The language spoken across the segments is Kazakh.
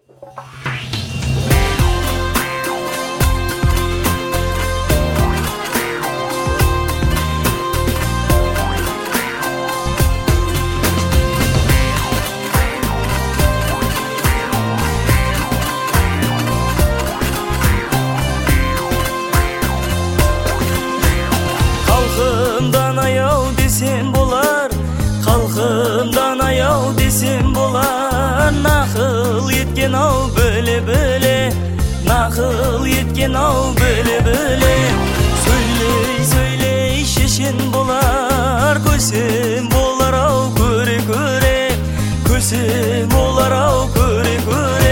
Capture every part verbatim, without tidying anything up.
Халқымдан аяу десем болар, халқымдан аяу десем болар. Нақыл еткен ау біле-біле, нақыл еткен ау біле-біле. Сөйлей, сөйлей шешен болар, көсем болар ау көре-көре, көсем болар ау көре-көре.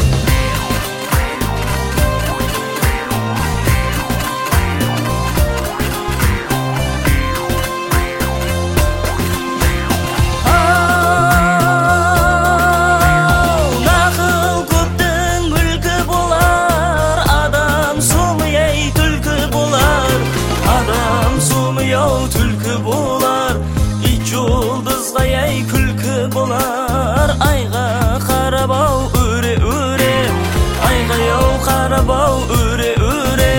Түлкі болар, ит жұлдызға ай күлкі болар. Айға қарап ау өре-өре, айға яу қарап ау өре-өре.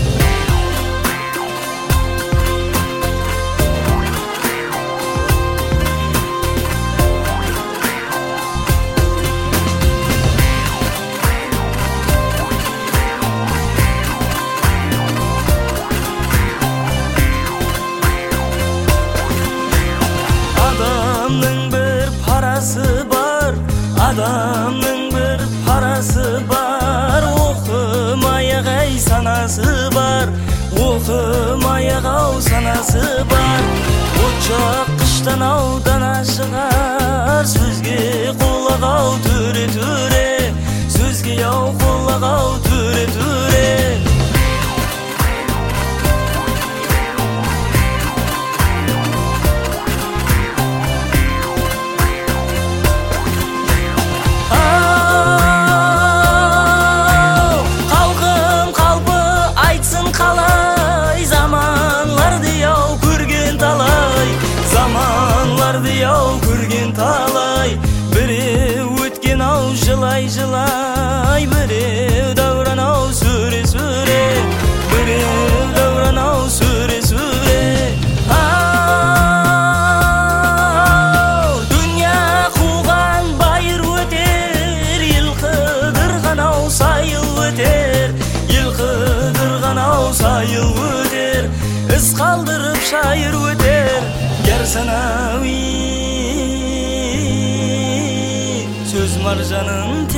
Адамның бір парасы бар, адамның бір парасы бар. Оқымай-ақ ай санасы бар, оқымай-ақ ау санасы бар. От жаққыштан ау дана шығар, сөзге құлақ ау төре-төре, сөзге ау құлақ ау төре-төре. Заманларды яу көрген талай, біреу өткен ау жылай-жылай, біреу дәуран ау сөре-сөре, біреу дәуран ау сөре-сөре. Дүния қуған байыр өтер, ел қыдырған ау сайыл өтер, ел қыдырған ау сайыл өтер, із қалдырып шайыр өтер. Герсанауи сөз маржанын